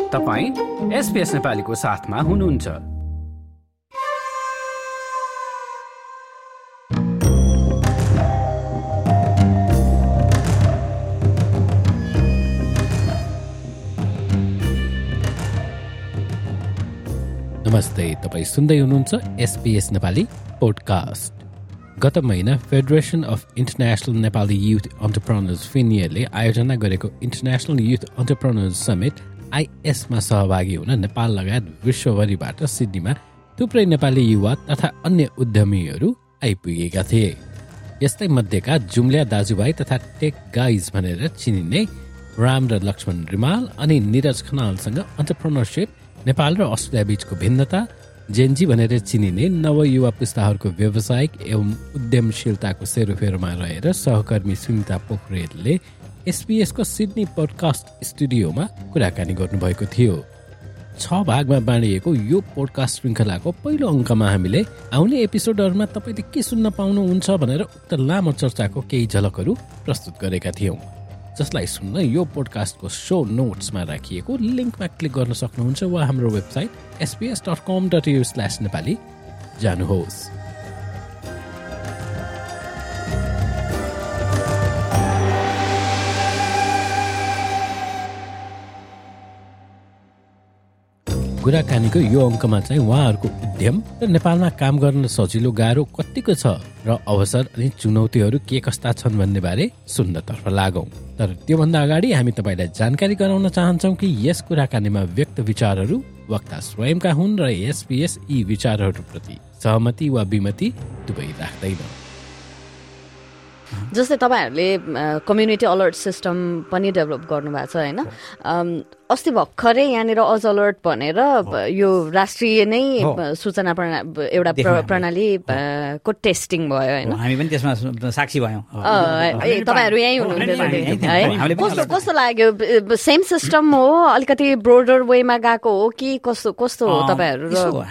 तपाईं SBS नेपालीको साथमा हुनुहुन्छ। नमस्ते, तपाईं सुन्दै हुनुहुन्छ SBS नेपाली पोडकास्ट। गत महिना federation of international Nepali youth entrepreneurs फिनियरले आयोजना गरेको इन्टरनेसनल युथ एन्टरप्रेन्योर्स समिट आइएसमा सहभागी हुन नेपाल लगायत विश्वभरिबाट सिडनीमा थुप्रै नेपाली युवा तथा अन्य उद्यमीहरू आइपुगेका थिए। यस्तै मध्येका जुम्ल्या दाजुभाइ तथा टेक गाइज भनेर चिनिने राम र लक्ष्मण रिमाल अनि निरज खनालसँग एन्टरप्रेन्योरशिप, नेपाल र अस्ट्रेलिया बीचको भिन्नता, जेनजी भनेर चिनिने नवयुवा पुस्ताहरूको व्यावसायिक एवं उद्यमशीलताको सेरोफेरोमा रहेर सहकर्मी सुनिता पोखरेलले एसपीएसको सिडनी पोडकास्ट स्टुडियोमा कुराकानी गर्नुभएको थियो। 6 भागमा बाँडिएको यो पोडकास्ट श्रृङ्खलाको पहिलो अङ्कमा हामीले आउने एपिसोडहरूमा तपाईँले के सुन्न पाउनुहुन्छ भनेर उक्त लामो चर्चाको केही झलकहरू प्रस्तुत गरेका थियौँ, जसलाई सुन्न यो पोडकास्टको शो नोट्समा राखिएको लिङ्कमा क्लिक गर्न सक्नुहुन्छ वा हाम्रो वेबसाइट sbs.com.au/nepali जानुहोस्। कुराकानीको यो अङ्कमा चाहिँ उहाँहरूको उद्यम र नेपालमा काम गर्न सजिलो गाह्रो कतिको छ र अवसर अनि चुनौतीहरू के कस्ता छन् भन्ने बारे सुन्नतर्फ लागौं। तर त्योभन्दा अगाडि हामी तपाईँलाई जानकारी गराउन चाहन्छौँ कि यस कुराकानीमा व्यक्त विचारहरू वक्ता स्वयंका हुन् र एसपीएस यी विचारहरूप्रति सहमति वा विमति दुवै राख्दैन। जस्तै तपाईँहरूले कम्युनिटी अलर्ट सिस्टम पनि डेभलप गर्नुभएको छ होइन? अस्ति भर्खरै यहाँनिर अज अलर्ट भनेर यो राष्ट्रिय नै सूचना एउटा प्रणाली को टेस्टिङ भयो होइन? हामी पनि त्यसमा साक्षी भयौँ। तपाईँहरू यहीँ हुनुहुन्थ्यो, कस्तो लाग्यो? सेम सिस्टम हो, अलिकति ब्रोडर वेमा गएको हो कि कस्तो हो तपाईँहरू?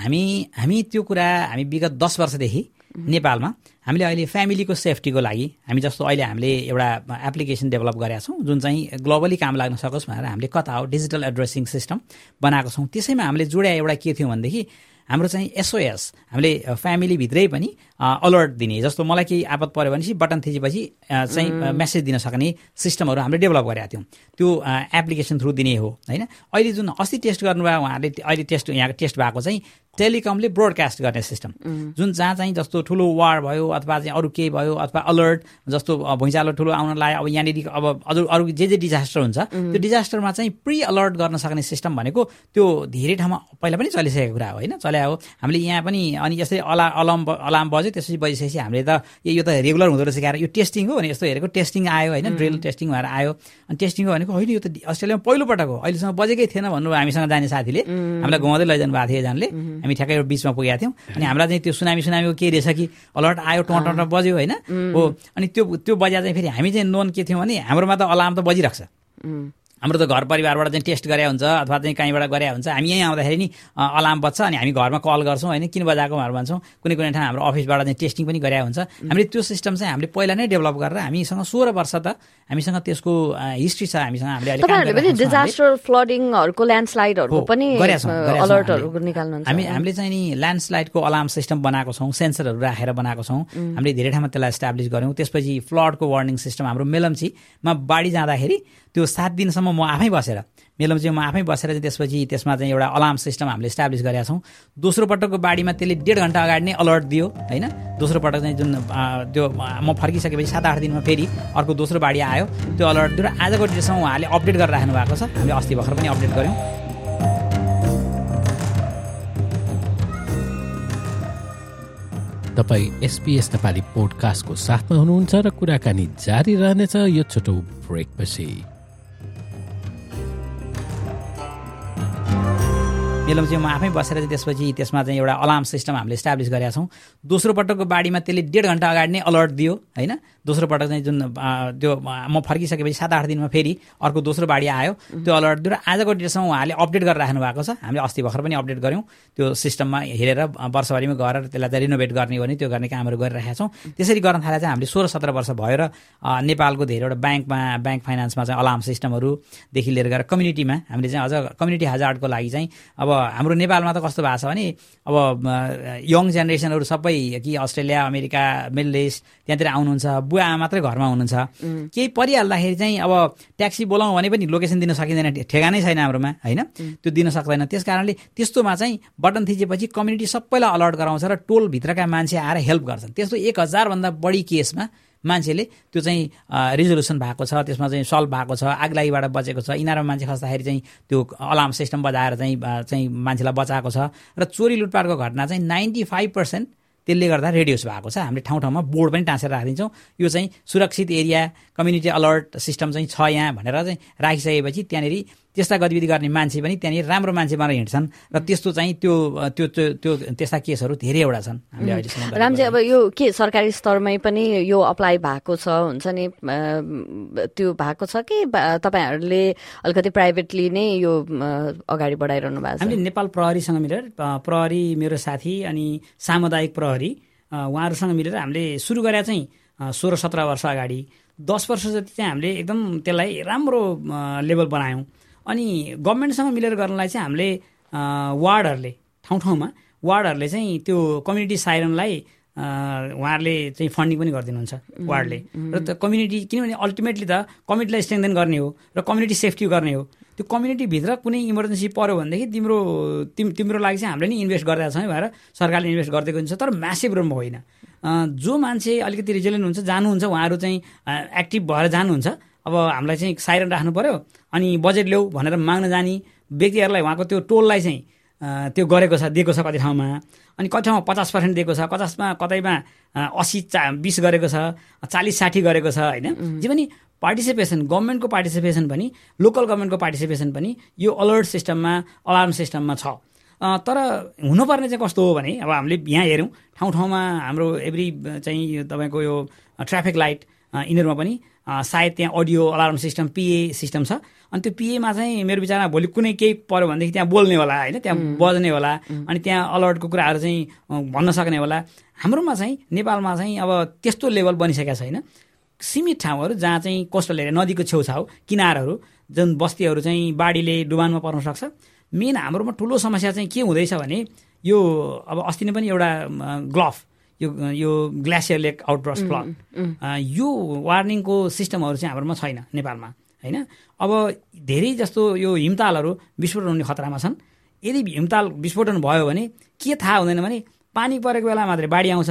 हामी त्यो कुरा हामी विगत 10 वर्षदेखि नेपालमा हामीले अहिले फ्यामिलीको सेफ्टीको लागि हामी जस्तो अहिले हामीले एउटा एप्लिकेसन डेभलप गरेका छौँ जुन चाहिँ ग्लोबली काम लाग्न सकोस् भनेर हामीले कता हो डिजिटल एड्रेसिङ सिस्टम बनाएको छौँ। त्यसैमा हामीले जोड्या एउटा के थियो भनेदेखि हाम्रो चाहिँ एसओएस हामीले फ्यामिलीभित्रै पनि अलर्ट दिने, जस्तो मलाई केही आपत पऱ्यो भनेपछि बटन थिचेपछि चाहिँ मेसेज दिन सक्ने सिस्टमहरू हामीले डेभलप गरेका थियौँ। त्यो एप्लिकेसन थ्रु दिने हो होइन? अहिले जुन अस्ति टेस्ट गर्नुभयो उहाँहरूले, अहिले यहाँको टेस्ट भएको चाहिँ टेलिकमले ब्रोडकास्ट गर्ने सिस्टम, जुन जहाँ चाहिँ जस्तो ठुलो वार भयो अथवा चाहिँ अरू केही भयो अथवा अलर्ट जस्तो भुइँचालो ठुलो आउन लाग्यो, अब यहाँनिर अब अरू जे डिजास्टर हुन्छ त्यो डिजास्टरमा चाहिँ प्री अलर्ट गर्न सक्ने सिस्टम भनेको त्यो धेरै ठाउँमा पहिला पनि चलिसकेको कुरा हो होइन? चल्या हो हामीले यहाँ पनि। अनि यस्तै अलार्म बज्यो, त्यसपछि बजिसकेपछि हामीले त यो त रेगुलर हुँदो रहेछ क्यार, यो टेस्टिङ हो भने यस्तो हेरेको टेस्टिङ आयो होइन? ड्रिल टेस्टिङ भएर आयो। अनि टेस्टिङ हो भनेको होइन यो त अस्ट्रेलियामा पहिलोपटक हो, अहिलेसम्म बजेकै थिएन भन्नु हामीसँग जाने साथीले हामीलाई घुमाउँदै लैजानु भएको थियो एकजनाले। हामी ठ्याक्कै बिचमा पुगेका थियौँ अनि हामीलाई चाहिँ त्यो सुनामीको के रहेछ कि अलर्ट आयो, टोटो बज्यो होइन हो। अनि त्यो बजा चाहिँ फेरि हामी चाहिँ नोन के थियौँ भने हाम्रोमा त अलार्म त बजिरहेको छ, हाम्रो त घर परिवारबाट चाहिँ टेस्ट गरे हुन्छ अथवा चाहिँ कहीँबाट गरे हुन्छ, हामी यहीँ आउँदाखेरि नि अलार्म बज्छ अनि हामी घरमा कल गर्छौँ होइन, किन बजाएको भनेर भन्छौँ। कुनै ठाउँ हाम्रो अफिसबाट चाहिँ टेस्टिङ पनि गरे हुन्छ। हामीले त्यो सिस्टम चाहिँ हामीले पहिला नै डेभलप गरेर हामीसँग 16 वर्ष त हामीसँग त्यसको हिस्ट्री छ। हामीसँग हामीले डिजास्टर फ्लडिङहरूको ल्यान्डस्लाइडहरूको पनि अलर्टहरू निकाल्नुहुन्छ? हामीले चाहिँ नि ल्यान्डस्लाइडको अलार्म सिस्टम बनाएको छौँ, सेन्सरहरू राखेर बनाएको छौँ। हामीले धेरै ठाउँमा त्यसलाई एस्टाब्लिस गऱ्यौँ। त्यसपछि फ्लडको वार्निङ सिस्टम हाम्रो मेलम्चीमा बाढी जाँदाखेरि त्यो 7 दिनसम्म म आफै बसेर चाहिँ त्यसपछि त्यसमा चाहिँ एउटा अलार्म सिस्टम हामीले एस्टाब्लिस गरेका छौँ। दोस्रो पटकको बाढीमा त्यसले 1.5 घन्टा अगाडि नै अलर्ट दियो होइन? दोस्रो पटक चाहिँ जुन त्यो म फर्किसकेपछि 7-8 दिनमा फेरि अर्को दोस्रो बाढी आयो, त्यो अलर्ट दियो र आजको डेटसम्म उहाँले अपडेट गरेर राख्नु भएको छ। हामीले अस्ति भर्खर पनि अपडेट गऱ्यौँ। तपाईँ एसपीएस नेपाली पोडकास्टको साथमा हुनुहुन्छ र कुराकानी जारी रहनेछ यो छोटो ब्रेकपछि। मेलम्चीमा आफै बसेर चाहिँ त्यसपछि त्यसमा चाहिँ एउटा अलार्म सिस्टम हामीले एस्टाब्लिस गरेका छौँ। दोस्रो पटकको बाढीमा त्यसले 1.5 घन्टा अगाडि नै अलर्ट दियो होइन? दोस्रो पटक चाहिँ जुन त्यो म फर्किसकेपछि 7-8 दिनमा फेरि अर्को दोस्रो बाढी आयो, त्यो अलर्ट दिएर आजको डेटसम्म उहाँले अपडेट गरेर राख्नु भएको छ। हामीले अस्ति भर्खर पनि अपडेट गऱ्यौँ, त्यो सिस्टममा हेरेर वर्षभरिमा गएर त्यसलाई चाहिँ रिनोभेट गर्ने हो भने त्यो गर्ने कामहरू गरिरहेका छौँ। त्यसरी गर्न थाले चाहिँ हामीले 16-17 वर्ष भयो र नेपालको धेरैवटा ब्याङ्क फाइनेन्समा चाहिँ अलार्म सिस्टमहरूदेखि लिएर गएर कम्युनिटीमा हामीले चाहिँ अझ कम्युनिटी हजार्डको लागि चाहिँ अब हाम्रो नेपालमा त कस्तो भएको छ भने अब यङ जेनेरेसनहरू सबै कि अस्ट्रेलिया, अमेरिका, मिडल इस्ट त्यहाँतिर आउनुहुन्छ, बुवा आमा मात्रै घरमा हुनुहुन्छ। केही परिहाल्दाखेरि चाहिँ अब ट्याक्सी बोलाउँ भने पनि लोकेसन दिन सकिँदैन, ठेगानै छैन हाम्रोमा होइन, त्यो दिन सक्दैन। त्यस कारणले त्यस्तोमा चाहिँ बटन थिचेपछि कम्युनिटी सबैलाई अलर्ट गराउँछ र टोलभित्रका मान्छे आएर हेल्प गर्छन्। त्यस्तो 1000 भन्दा बढी केसमा मान्छेले त्यो चाहिँ रिजोल्युसन भएको छ, त्यसमा चाहिँ सल्भ भएको छ, आगलागीबाट बचेको छ। इनारमा मान्छे खस्दाखेरि चाहिँ त्यो अलार्म सिस्टम बजाएर चाहिँ मान्छेलाई बचाएको छ। र चोरी लुटपाटको घटना चाहिँ 95% त्यसले गर्दा रेडियोस भएको छ। हामीले ठाउँ ठाउँमा बोर्ड पनि टाँसेर राखिदिन्छौँ, यो चाहिँ सुरक्षित एरिया, कम्युनिटी अलर्ट सिस्टम चाहिँ छ यहाँ भनेर चाहिँ राखिसकेपछि त्यहाँनिर त्यस्ता गतिविधि गर्ने मान्छे पनि त्यहाँनिर राम्रो मान्छे मात्र हिँड्छन् र त्यस्तो चाहिँ त्यो त्यस्ता केसहरू धेरैवटा छन् हामीले अहिलेसम्म। रामजी, अब यो के सरकारी स्तरमै पनि यो अप्लाई भएको छ हुन्छ नि, त्यो भएको छ कि तपाईँहरूले अलिकति प्राइभेटली नै यो अगाडि बढाइरहनु भएको छ? हामीले नेपाल प्रहरीसँग मिलेर, प्रहरी मेरो साथी अनि सामुदायिक प्रहरी उहाँहरूसँग मिलेर हामीले सुरु गरेका चाहिँ 16-17 वर्ष अगाडि 10 वर्ष जति चाहिँ हामीले एकदम त्यसलाई राम्रो लेभल बनायौँ। अनि गभर्मेन्टसँग मिलेर गर्नलाई चाहिँ हामीले वार्डहरूले ठाउँ ठाउँमा वार्डहरूले चाहिँ त्यो कम्युनिटी साइरनलाई उहाँहरूले चाहिँ फन्डिङ पनि गरिदिनुहुन्छ वार्डले। र त्यो कम्युनिटी, किनभने अल्टिमेटली त कम्युनिटीलाई स्ट्रेङ्थन गर्ने हो र कम्युनिटी सेफ्टी गर्ने हो। त्यो कम्युनिटीभित्र कुनै इमर्जेन्सी पऱ्यो भनेदेखि तिम्रो लागि चाहिँ हामीले नि इन्भेस्ट गरिरहेको छौँ भनेर सरकारले इन्भेस्ट गरिदिएको हुन्छ, तर म्यासिभ रूपमा होइन। जो मान्छे अलिकति रिजिलेन्ट हुन्छ, जानुहुन्छ, उहाँहरू चाहिँ एक्टिभ भएर जानुहुन्छ, अब हामीलाई चाहिँ साइरन राख्नु पऱ्यो अनि बजेट ल्याऊ भनेर माग्न जाने व्यक्तिहरूलाई उहाँको त्यो टोललाई चाहिँ त्यो गरेको छ, दिएको छ कति ठाउँमा, अनि कति ठाउँमा 50% दिएको छ, 50मा कतैमा 80-20 गरेको छ, 40-60 गरेको छ होइन। जे पनि पार्टिसिपेसन, गभर्मेन्टको पार्टिसिपेसन पनि, लोकल गभर्मेन्टको पार्टिसिपेसन पनि यो अलर्ट सिस्टममा, अलार्म सिस्टममा छ। तर हुनुपर्ने चाहिँ कस्तो हो भने अब हामीले यहाँ हेऱ्यौँ ठाउँ ठाउँमा हाम्रो एभ्री चाहिँ तपाईँको यो ट्राफिक लाइट यिनीहरूमा पनि सायद त्यहाँ audio alarm system, PA system छ। अनि त्यो पिएमा चाहिँ मेरो विचारमा भोलि कुनै केही पऱ्यो भनेदेखि त्यहाँ बोल्ने होला होइन, त्यहाँ बज्ने होला, अनि त्यहाँ अलर्टको कुराहरू चाहिँ भन्न सक्ने होला। हाम्रोमा चाहिँ नेपालमा चाहिँ अब त्यस्तो लेभल बनिसकेका छैन। सीमित ठाउँहरू जहाँ चाहिँ कोस्टल एरिया, नदीको छेउछाउ किनारहरू, जुन बस्तीहरू चाहिँ बाढीले डुबानमा पर्न सक्छ। मेन हाम्रोमा ठुलो समस्या चाहिँ के हुँदैछ भने यो अब अस्ति नै पनि एउटा ग्लफ, यो ग्लेसियर लेक आउटब्रस्ट फ्लड, यो वार्निङको सिस्टमहरू चाहिँ हाम्रोमा छैन नेपालमा होइन। अब धेरै जस्तो यो हिमतालहरू विस्फोटन हुने खतरामा छन्। यदि हिमताल विस्फोटन भयो भने के थाहा हुँदैन भने पानी परेको बेला मात्रै बाढी आउँछ,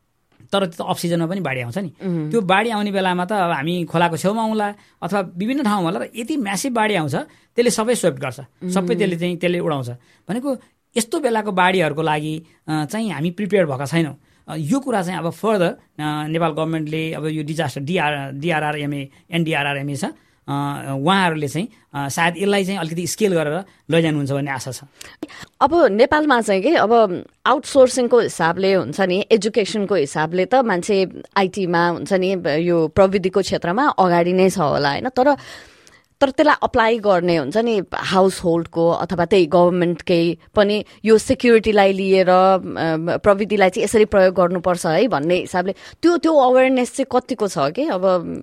तर त्यो अफ सिजनमा पनि बाढी आउँछ नि। त्यो बाढी आउने बेलामा त अब हामी खोलाको छेउमा आउँला अथवा विभिन्न ठाउँमा होला, र यति म्यासिभ बाढी आउँछ त्यसले सबै स्वेप्ट गर्छ, सबै त्यसले उडाउँछ। भनेको यस्तो बेलाको बाढीहरूको लागि चाहिँ हामी प्रिपेयर भएका छैनौँ। यो कुरा चाहिँ अब फर्दर नेपाल गभर्मेन्टले अब यो डिजास्टर डिआरआरएमए एनडिआरआरएमए छ, उहाँहरूले चाहिँ सायद यसलाई चाहिँ अलिकति स्केल गरेर लैजानुहुन्छ भन्ने आशा छ। अब नेपालमा चाहिँ के अब आउटसोर्सिङको हिसाबले हुन्छ नि, एजुकेसनको हिसाबले त मान्छे आइटीमा हुन्छ नि, यो प्रविधिको क्षेत्रमा अगाडि नै छ होला होइन, तर त्यसलाई अप्लाई गर्ने हुन्छ नि हाउस होल्डको अथवा त्यही गभर्मेन्टकै पनि यो सेक्युरिटीलाई लिएर प्रविधिलाई चाहिँ यसरी प्रयोग गर्नुपर्छ है भन्ने हिसाबले त्यो अवेरनेस चाहिँ कतिको छ कि अब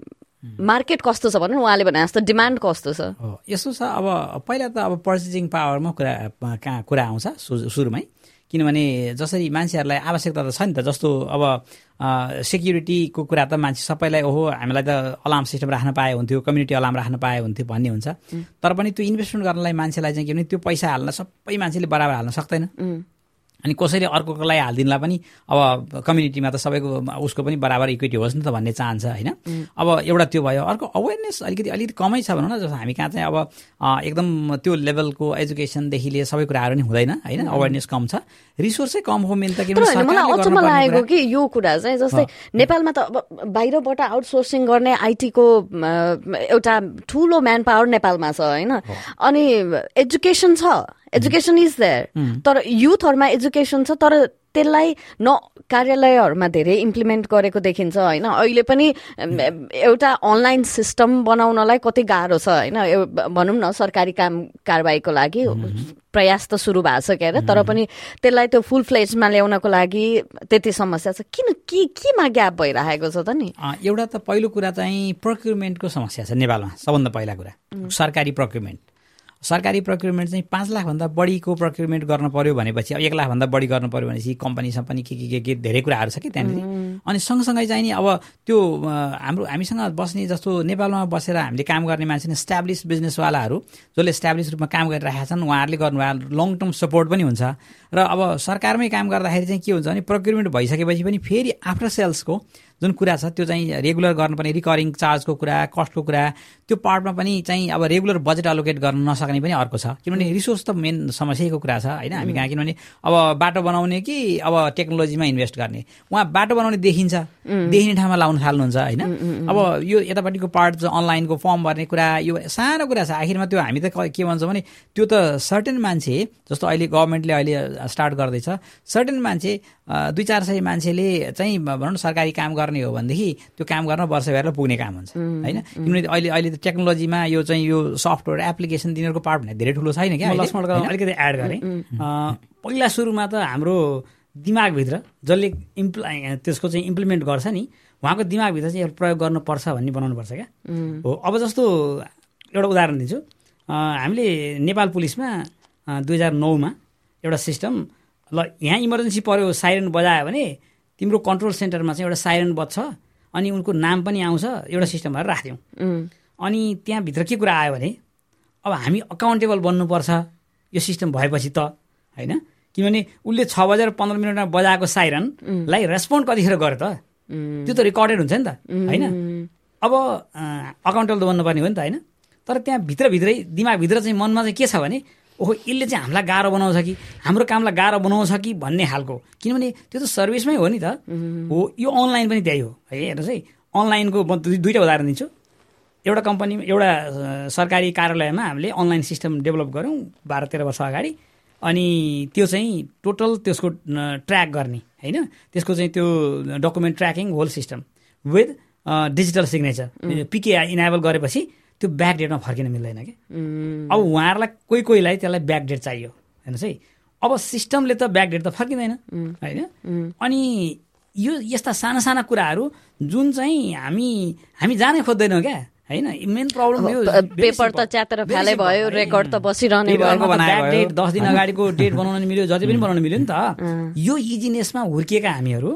मार्केट कस्तो छ भन्नु, उहाँले भने जस्तो डिमान्ड कस्तो छ? यस्तो छ, अब पहिला त अब पर्चेसिङ पावरमा कुरा आउँछ सुरुमै, किनभने जसरी मान्छेहरूलाई आवश्यकता त छ नि त, जस्तो अब सेक्युरिटीको कुरा त मान्छे सबैलाई ओहो हामीलाई त अलार्म सिस्टम राख्न पाए हुन्थ्यो, कम्युनिटी अलार्म राख्न पाए हुन्थ्यो भन्ने हुन्छ। तर पनि त्यो इन्भेस्टमेन्ट गर्नलाई मान्छेलाई चाहिँ के भने त्यो पैसा हाल्न सबै मान्छेले बराबर हाल्न सक्दैन। अनि कसैले अर्कोको लागि हालिदिनुलाई पनि अब कम्युनिटीमा त सबैको उसको पनि बराबर इक्विटी होस् न त भन्ने चाहन्छ होइन। अब एउटा त्यो भयो। अर्को अवेरनेस अलिकति कमै छ भनौँ न, जस्तो हामी कहाँ चाहिँ अब एकदम त्यो लेभलको एजुकेसनदेखि लिएर सबै कुराहरू नि हुँदैन होइन, अवेरनेस कम छ, रिसोर्सै कम हो मेन त। मलाई अचम्म लागेको कि यो कुरा चाहिँ जस्तै नेपालमा त अब बाहिरबाट आउटसोर्सिङ गर्ने आइटीको एउटा ठुलो म्यान पावर नेपालमा छ होइन, अनि एजुकेसन छ, एजुकेसन इज देयर, तर युथहरूमा एजुकेसन छ तर त्यसलाई न कार्यालयहरूमा धेरै इम्प्लिमेन्ट गरेको देखिन्छ होइन। अहिले पनि एउटा अनलाइन सिस्टम बनाउनलाई कति गाह्रो छ होइन। भनौँ न सरकारी काम कारबाहीको लागि प्रयास त सुरु भएको छ के अरे, तर पनि त्यसलाई त्यो फुल फ्लेजमा ल्याउनको लागि त्यति समस्या छ। केमा ग्याप भइरहेको छ त नि? एउटा त पहिलो कुरा चाहिँ प्रोक्युरमेन्टको समस्या छ नेपालमा। सबभन्दा पहिला कुरा सरकारी प्रोक्युरमेन्ट चाहिँ 5 लाखभन्दा बढीको प्रोक्युरमेन्ट गर्न पर्यो भनेपछि, अब 1 लाखभन्दा बढी गर्न पर्यो भनेपछि कम्पनीसँग पनि के धेरै कुराहरू छ कि त्यहाँनिर। अनि सँगसँगै चाहिँ नि अब त्यो हामीसँग बस्ने जस्तो नेपालमा बसेर हामीले काम गर्ने मान्छे एस्टाब्लिस बिजनेसवालाहरू जसले एस्टाब्लिस रूपमा काम गरिरहेका छन्, उहाँहरूले गर्नुभएको लङ टर्म सपोर्ट पनि हुन्छ। र अब सरकारमै काम गर्दाखेरि चाहिँ के हुन्छ भने प्रोक्युरमेन्ट भइसकेपछि पनि फेरि आफ्टर सेल्सको जुन कुरा छ त्यो चाहिँ रेगुलर गर्नुपर्ने रिकरिङ चार्जको कुरा, कस्टको कुरा, त्यो पार्टमा पनि चाहिँ अब रेगुलर बजेट एलोकेट गर्न नसक्ने पनि अर्को छ। किनभने रिसोर्स त मेन समस्याको कुरा छ होइन हामी कहाँ। किनभने अब बाटो बनाउने कि अब टेक्नोलोजीमा इन्भेस्ट गर्ने, उहाँ बाटो बनाउने देखिन्छ, देखिने ठाउँमा लाउन थाल्नुहुन्छ होइन। अब यो यतापट्टिको पार्ट चाहिँ अनलाइनको फर्म भर्ने कुरा, यो सानो कुरा छ। आखिरमा त्यो हामी त के भन्छौँ भने त्यो त सर्टेन मान्छे जस्तो अहिले गभर्मेन्टले अहिले स्टार्ट गर्दैछ, सर्टेन मान्छे 200-400 मान्छेले चाहिँ भनौँ न सरकारी काम गर्ने हो भनेदेखि त्यो काम गर्न वर्षभर पुग्ने काम हुन्छ होइन। किनभने अहिले त टेक्नोलोजीमा यो चाहिँ यो सफ्टवेयर एप्लिकेसन तिनीहरूको पार्ट भने धेरै ठुलो छैन क्या। अलिकति एड गरेँ। पहिला सुरुमा त हाम्रो दिमागभित्र जसले त्यसको चाहिँ इम्प्लिमेन्ट गर्छ नि, उहाँको दिमागभित्र चाहिँ प्रयोग गर्नुपर्छ भन्ने बनाउनुपर्छ क्या हो। अब जस्तो एउटा उदाहरण दिन्छु। हामीले नेपाल पुलिसमा 2009मा एउटा सिस्टम, ल यहाँ इमर्जेन्सी पर्यो साइरन बजायो भने तिम्रो कन्ट्रोल सेन्टरमा चाहिँ एउटा साइरन बज्छ अनि उनको नाम पनि आउँछ, एउटा सिस्टम भएर राख्थ्यौँ। अनि त्यहाँभित्र के कुरा आयो भने अब हामी अकाउन्टेबल बन्नुपर्छ यो सिस्टम भएपछि त होइन। किनभने उसले 6:15 बजाएको साइरनलाई रेस्पोन्ड कतिखेर गर्यो त, त्यो त रेकर्डेड हुन्छ नि त होइन। अब अकाउन्टेबल त बन्नुपर्ने हो नि त होइन। तर त्यहाँ भित्रभित्रै दिमागभित्र चाहिँ मनमा चाहिँ के छ भने ओहो यसले चाहिँ हामीलाई गाह्रो बनाउँछ कि हाम्रो कामलाई गाह्रो बनाउँछ कि भन्ने खालको। किनभने त्यो त सर्भिसमै हो नि त हो। यो अनलाइन पनि त्यही हो है। हेर्नुहोस् है, अनलाइनको म दुईवटा उदाहरण दिन्छु। एउटा कम्पनी, एउटा सरकारी कार्यालयमा हामीले अनलाइन सिस्टम डेभलप गऱ्यौँ 12-13 वर्ष अगाडि। अनि त्यो चाहिँ टोटल त्यसको ट्र्याक गर्ने होइन, त्यसको चाहिँ त्यो document tracking whole system with digital signature PKI enable गरेपछि त्यो ब्याक डेटमा फर्किन मिल्दैन क्या। अब उहाँहरूलाई कोहीलाई त्यसलाई ब्याक डेट चाहियो हेर्नुहोस् है। अब सिस्टमले त ब्याक डेट त फर्किँदैन होइन। अनि यो यस्ता साना साना कुराहरू जुन चाहिँ हामी जानै खोज्दैनौँ क्या होइन। मेन प्रब्लम यो पेपर त च्यातेर फ्याले भयो, रेकर्ड त बसिरहने भयो, ब्याक डेट 10 दिन अगाडिको डेट बनाउन मिल्यो, जति पनि बनाउन मिल्यो नि त। यो इजिनेसमा हुर्किएका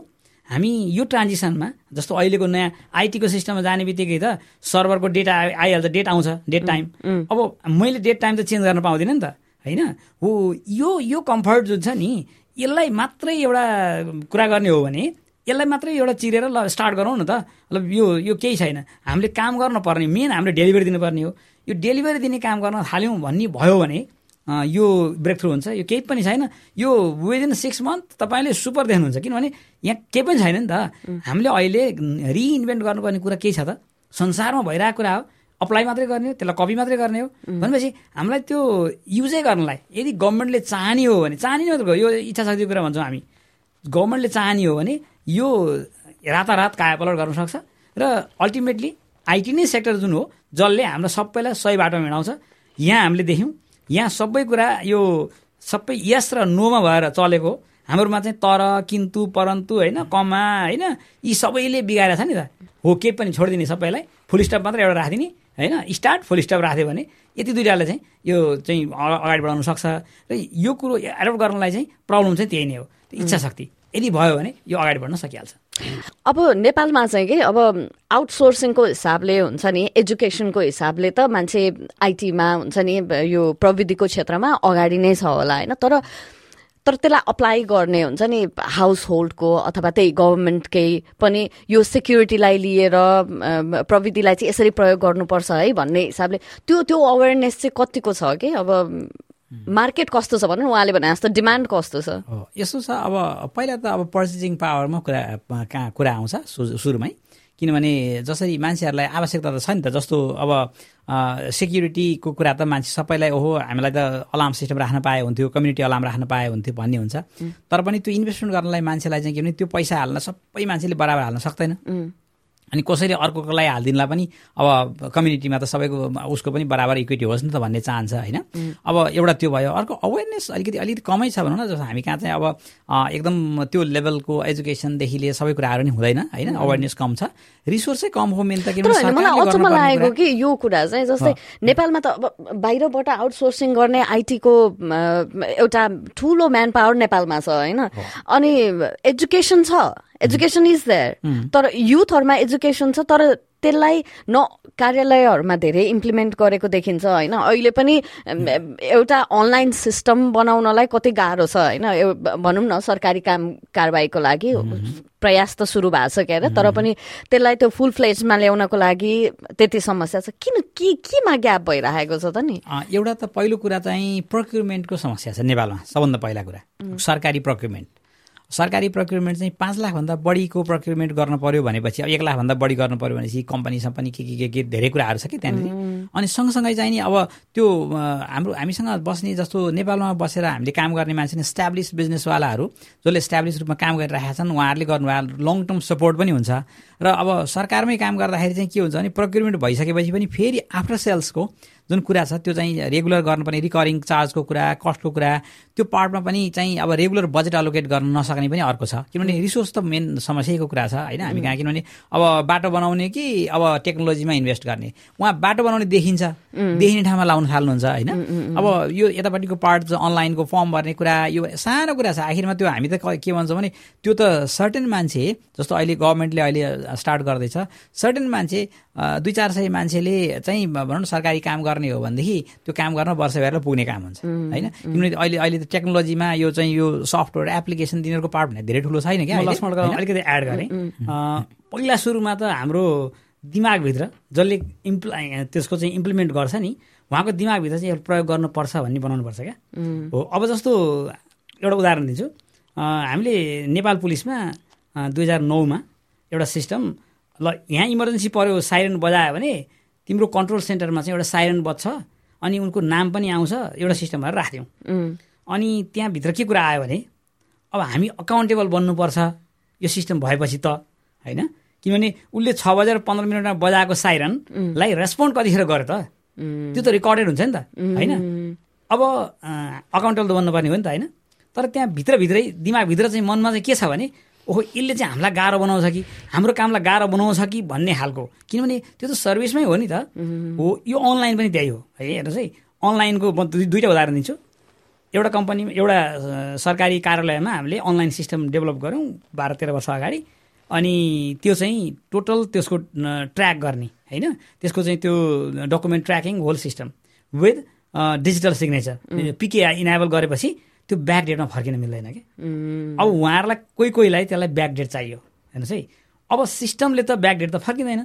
हामी यो ट्रान्जिसनमा जस्तो अहिलेको नयाँ आइटीको सिस्टममा जाने बित्तिकै त सर्भरको डेटा आइहाल्छ, डेट आउँछ, डेट टाइम। अब मैले डेट टाइम त चेन्ज गर्न पाउँदिनँ नि त होइन। हो यो कम्फर्ट जुन छ नि, यसलाई मात्रै एउटा कुरा गर्ने हो भने यसलाई मात्रै एउटा चिरेर ल स्टार्ट गरौँ न त। मतलब यो केही छैन, हामीले काम गर्नुपर्ने मेन हामीले डेलिभरी दिनुपर्ने हो। यो डेलिभरी दिने काम गर्न थाल्यौँ भन्ने भयो भने यो ब्रेक थ्रु हुन्छ। यो केही पनि छैन, यो विदिन 6 मन्थ तपाईँले सुपर देख्नुहुन्छ। किनभने यहाँ केही पनि छैन नि त। हामीले अहिले रिइन्भेन्ट गर्नुपर्ने कुरा केही छ त? संसारमा भइरहेको कुरा हो, अप्लाई मात्रै गर्ने हो, त्यसलाई कपी मात्रै गर्ने हो भनेपछि हामीलाई त्यो युजै गर्नलाई यदि गभर्मेन्टले चाहने हो भने, चाहने मात्रै यो इच्छा शक्तिको कुरा भन्छौँ हामी, गभर्मेन्टले चाहने हो भने यो रातारात कायापलट गर्न सक्छ। र अल्टिमेटली आइटी नै सेक्टर जुन हो जसले हाम्रो सबैलाई सही बाटोमा हिँडाउँछ। यहाँ हामीले देख्यौँ, यहाँ सबै कुरा यो सबै यस र नोमा भएर चलेको। हाम्रोमा चाहिँ तर, किन्तु, परन्तु होइन, कमा होइन, यी सबैले बिगारेको छ नि त। हो केही पनि छोडिदिने, सबैलाई फुल स्टप मात्रै एउटा राखिदिने होइन, स्टार्ट फुल स्टप राख्यो भने यति दुईटाले चाहिँ यो चाहिँ अगाडि बढाउन सक्छ। र यो कुरो एडप्ट गर्नलाई चाहिँ प्रब्लम चाहिँ त्यही नै हो, इच्छा शक्ति यदि भयो भने यो अगाडि बढ्न सकिहाल्छ। अब नेपालमा चाहिँ के अब आउटसोर्सिङको हिसाबले हुन्छ नि, एजुकेसनको हिसाबले त मान्छे आइटीमा हुन्छ नि यो प्रविधिको क्षेत्रमा अगाडि नै छ होला होइन। तर त्यसलाई अप्लाई गर्ने हुन्छ नि हाउस होल्डको अथवा त्यही गभर्मेन्टकै पनि यो सेक्युरिटीलाई लिएर प्रविधिलाई चाहिँ यसरी प्रयोग गर्नुपर्छ है भन्ने हिसाबले त्यो अवेरनेस चाहिँ कतिको छ कि? अब मार्केट कस्तो छ भन्नु, उहाँले भने जस्तो डिमान्ड कस्तो छ? यस्तो छ, अब पहिला त अब पर्चेसिङ पावरमा कुरा आउँछ सुरुमै। किनभने जसरी मान्छेहरूलाई आवश्यकता त छ नि त, जस्तो अब सेक्युरिटीको कुरा त मान्छे सबैलाई ओहो हामीलाई त अलार्म सिस्टम राख्न पाए हुन्थ्यो, कम्युनिटी अलार्म राख्न पाए हुन्थ्यो भन्ने हुन्छ। तर पनि त्यो इन्भेस्टमेन्ट गर्नलाई मान्छेलाई चाहिँ के भने त्यो पैसा हाल्न सबै मान्छेले बराबर हाल्न सक्दैन। अनि कसैले अर्कोको लागि हालिदिनलाई पनि अब कम्युनिटीमा त सबैको उसको पनि बराबर इक्विटी होस् नि त भन्ने चाहन्छ होइन। अब एउटा त्यो भयो। अर्को अवेरनेस अलिकति कमै छ भनौँ न। जस्तो हामी कहाँ चाहिँ अब एकदम त्यो लेभलको एजुकेसनदेखि लिएर सबै कुराहरू नि हुँदैन होइन, अवेरनेस कम छ, रिसोर्सै कम हो मेन त। मलाई अचम्म लागेको कि यो कुरा चाहिँ जस्तै नेपालमा त अब बाहिरबाट आउटसोर्सिङ गर्ने आइटीको एउटा ठुलो म्यान पावर नेपालमा छ होइन। अनि एजुकेसन छ, एजुकेसन इज देयर, तर युथहरूमा एजुकेसन छ तर त्यसलाई न कार्यालयहरूमा धेरै इम्प्लिमेन्ट गरेको देखिन्छ होइन। अहिले पनि एउटा अनलाइन सिस्टम बनाउनलाई कति गाह्रो छ होइन। भनौँ न सरकारी काम कारबाहीको लागि प्रयास त सुरु भएको छ क्या, तर पनि त्यसलाई त्यो फुल फ्लेजमा ल्याउनको लागि त्यति समस्या छ। केमा ग्याप भइरहेको छ त नि? एउटा त पहिलो कुरा चाहिँ प्रोक्युरमेन्टको समस्या छ नेपालमा। सबभन्दा पहिला कुरा सरकारी प्रोक्युरमेन्ट चाहिँ 5 लाखभन्दा बढीको प्रोक्युरमेन्ट गर्न पर्यो भनेपछि अब 1 लाखभन्दा बढी गर्नु पर्यो भनेपछि कम्पनीसँग पनि के धेरै कुराहरू छ कि त्यहाँनिर। अनि सँगसँगै चाहिँ नि अब त्यो हामीसँग बस्ने जस्तो नेपालमा बसेर हामीले काम गर्ने मान्छे एस्टाब्लिस बिजनेसवालाहरू जसले एस्टाब्लिस रूपमा काम गरिरहेका छन्, उहाँहरूले गर्नुभयो लङ टर्म सपोर्ट पनि हुन्छ। र अब सरकारमै काम गर्दाखेरि चाहिँ के हुन्छ भने प्रोक्युरमेन्ट भइसकेपछि पनि फेरि आफ्टर सेल्सको जुन कुरा छ त्यो चाहिँ रेगुलर गर्नुपर्ने रिकरिङ चार्जको कुरा, कस्टको कुरा, त्यो पार्टमा पनि चाहिँ अब रेगुलर बजेट एलोकेट गर्न नसक्ने पनि अर्को छ। किनभने रिसोर्स त मेन समस्याको कुरा छ होइन हामी कहाँ। किनभने अब बाटो बनाउने कि अब टेक्नोलोजीमा इन्भेस्ट गर्ने, उहाँ बाटो बनाउने देखिन्छ, देखिने ठाउँमा लाउन थाल्नुहुन्छ होइन। अब यो यतापट्टिको पार्ट चाहिँ अनलाइनको फर्म भर्ने कुरा यो सानो कुरा छ। आखिरमा त्यो हामी त के भन्छौँ भने त्यो त सर्टेन मान्छे जस्तो अहिले गभर्मेन्टले अहिले स्टार्ट गर्दैछ, सर्टेन मान्छे 200-400 मान्छेले चाहिँ भनौँ न सरकारी काम गर्ने हो भनेदेखि त्यो काम गर्न वर्ष भएर पुग्ने काम हुन्छ होइन। किनभने अहिले त टेक्नोलोजीमा यो चाहिँ यो सफ्टवेयर एप्लिकेसन दिनेहरूको पार्ट भने धेरै ठुलो छैन क्या। अलिकति एड गरेँ। पहिला सुरुमा त हाम्रो दिमागभित्र जसले त्यसको चाहिँ इम्प्लिमेन्ट गर्छ नि उहाँको दिमागभित्र चाहिँ प्रयोग गर्नुपर्छ भन्ने बनाउनुपर्छ क्या हो। अब जस्तो एउटा उदाहरण दिन्छु। हामीले नेपाल पुलिसमा 2009मा एउटा सिस्टम, ल यहाँ इमर्जेन्सी पर्यो साइरन बजायो भने तिम्रो कन्ट्रोल सेन्टरमा चाहिँ एउटा साइरन बज्छ अनि उनको नाम पनि आउँछ, एउटा सिस्टम भएर राख्थ्यौँ। अनि त्यहाँभित्र के कुरा आयो भने अब हामी अकाउन्टेबल बन्नुपर्छ यो सिस्टम भएपछि त होइन। किनभने उसले 6:15 बजाएको साइरनलाई रेस्पोन्ड कतिखेर गर्यो त, त्यो त रेकर्डेड हुन्छ नि त होइन। अब अकाउन्टेबल त बन्नुपर्ने हो नि त होइन। तर त्यहाँ भित्रभित्रै दिमागभित्र चाहिँ मनमा चाहिँ के छ भने ओहो यसले चाहिँ हामीलाई गाह्रो बनाउँछ कि हाम्रो कामलाई गाह्रो बनाउँछ कि भन्ने खालको। किनभने त्यो त सर्भिसमै हो नि त हो। यो अनलाइन पनि त्यही हो है। हेर्नुहोस् है, अनलाइनको म दुईवटा उदाहरण दिन्छु। एउटा कम्पनीमा एउटा सरकारी कार्यालयमा हामीले अनलाइन सिस्टम डेभलप गऱ्यौँ 12-13 वर्ष अगाडि। अनि त्यो चाहिँ टोटल त्यसको ट्र्याक गर्ने होइन, त्यसको चाहिँ त्यो document tracking whole system with digital signature PKI enable गरेपछि त्यो ब्याक डेटमा फर्किन मिल्दैन कि। अब उहाँहरूलाई कोहीलाई त्यसलाई ब्याक डेट चाहियो हेर्नुहोस् है। अब सिस्टमले त ब्याक डेट त फर्किँदैन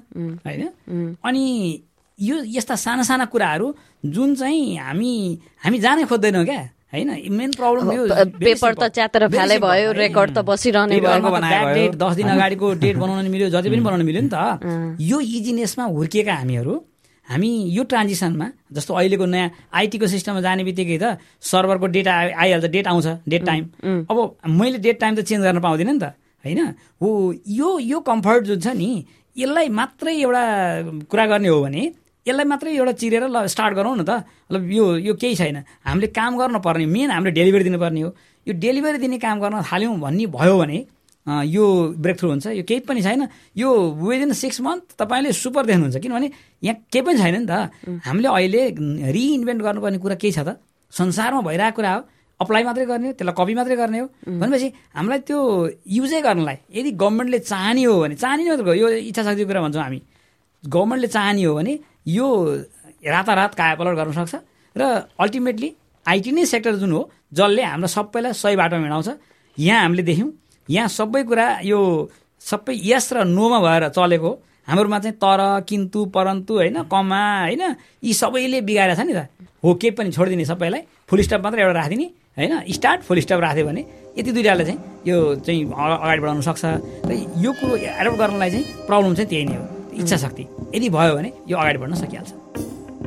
होइन। अनि यो यस्ता साना साना कुराहरू जुन चाहिँ हामी जानै खोज्दैनौँ क्या होइन। मेन प्रब्लम यो पेपर त च्यातेर फाले भयो, रेकर्ड त बसिरहने भयो। ब्याक डेट 10 दिन अगाडिको डेट बनाउन मिल्यो, जति पनि बनाउन मिल्यो नि त। यो इजिनेसमा हुर्किएका हामी यो ट्रान्जिसनमा जस्तो अहिलेको नयाँ आइटीको सिस्टममा जाने बित्तिकै त सर्भरको डेटा आइहाल्छ, डेट आउँछ, डेट टाइम। अब मैले डेट टाइम त चेन्ज गर्न पाउँदिनँ नि त होइन। हो यो कम्फर्ट जुन छ नि यसलाई मात्रै एउटा कुरा गर्ने हो भने यसलाई मात्रै एउटा चिरेर ल स्टार्ट गरौँ न त। मतलब यो केही छैन, हामीले काम गर्नुपर्ने मेन हामीले डेलिभरी दिनुपर्ने हो। यो डेलिभरी दिने काम गर्न थाल्यौँ भन्ने भयो भने यो ब्रेक थ्रु हुन्छ। यो केही पनि छैन, यो विदिन 6 मन्थ तपाईँले सुपर देख्नुहुन्छ। किनभने यहाँ केही पनि छैन नि त। हामीले अहिले रिइन्भेन्ट गर्नुपर्ने कुरा केही छ त? संसारमा भइरहेको कुरा हो, अप्लाई मात्रै गर्ने हो, त्यसलाई कपी मात्रै गर्ने हो भनेपछि हामीलाई त्यो युजै गर्नलाई यदि गभर्मेन्टले चाहने हो भने, चाहने मात्र यो इच्छा शक्तिको कुरा भन्छौँ हामी, गभर्मेन्टले चाहने हो भने यो रातारात कायापलट गर्न सक्छ। र अल्टिमेटली आइटी नै सेक्टर जुन हो जसले हाम्रो सबैलाई सही बाटोमा हिँडाउँछ। यहाँ हामीले देख्यौँ यहाँ सबै कुरा यो सबै यस र नोमा भएर चलेको। हाम्रोमा चाहिँ तर, किन्तु, परन्तु होइन, कमा होइन, यी सबैले बिगारेको छ नि त। हो केही पनि छोडिदिने, सबैलाई फुल स्टप मात्रै एउटा राखिदिने होइन, स्टार्ट फुल स्टप राख्यो भने यति दुईटाले चाहिँ यो चाहिँ अगाडि बढाउन सक्छ। र यो कुरो एडप्ट गर्नलाई चाहिँ प्रब्लम चाहिँ त्यही नै हो, इच्छा शक्ति यदि भयो भने यो अगाडि बढ्न सकिहाल्छ।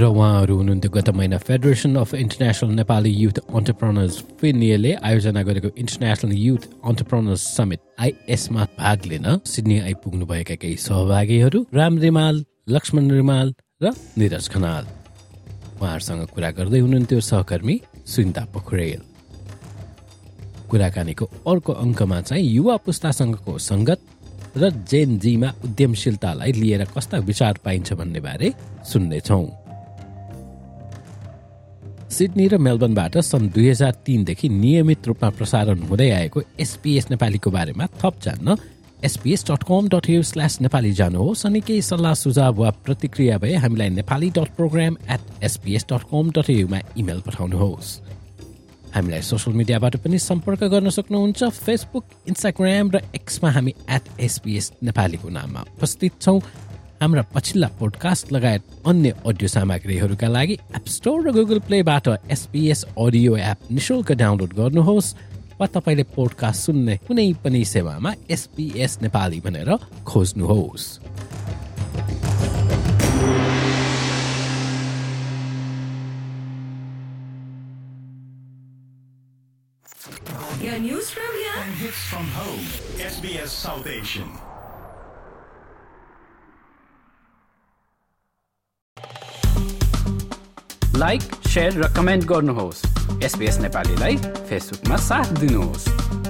र उहाँहरू हुनुहुन्थ्यो गत महिना federation of international Nepali youth entrepreneurs फिनियरले आयोजना गरेको इन्टरनेसनल युथ अन्टरप्रेनर्स समिट IS-मा भाग लिन सिडनी आइपुग्नुभएका केही सहभागीहरू राम रिमाल, लक्ष्मण रिमाल र निरज खनाल। उहाँहरूसँग कुरा गर्दै हुनुहुन्थ्यो सहकर्मी सुनिता पोखरेल। कुराकानीको अर्को अङ्कमा चाहिँ युवा पुस्तासँगको सङ्गत र जेन जीमा उद्यमशीलतालाई लिएर कस्ता विचार पाइन्छ भन्ने बारे सुन्नेछौँ। सिडनी र मेलबर्नबाट सन् 2003देखि नियमित रूपमा प्रसारण हुँदै आएको SBS नेपालीको बारेमा थप जान्न sbs.com.au/nepali जानुहोस् अनि केही सल्लाह सुझाव वा प्रतिक्रिया भए हामीलाई nepali.program@sbs.com.au मा इमेल पठाउनुहोस्। हामीलाई सोशल मिडियाबाट पनि सम्पर्क गर्न सक्नुहुन्छ। फेसबुक, इन्स्टाग्राम र एक्समा हामी @SBS नेपालीको नाममा उपस्थित छौँ। हाम्रा पछिल्ला पोडकास्ट लगायत अन्य अडियो सामग्रीहरूका लागि एप स्टोर र गुगल प्लेबाट SBS अडियो एप निःशुल्क डाउनलोड गर्नुहोस् वा तपाईँले पोडकास्ट सुन्ने कुनै पनि सेवामा SBS नेपाली भनेर खोज्नुहोस्। Yeah, news from here and hits from home. SBS South Asian. Like, share र कमेन्ट गर्नुहोस्। SBS नेपालीलाई फेसबुकमा साथ दिनुहोस्।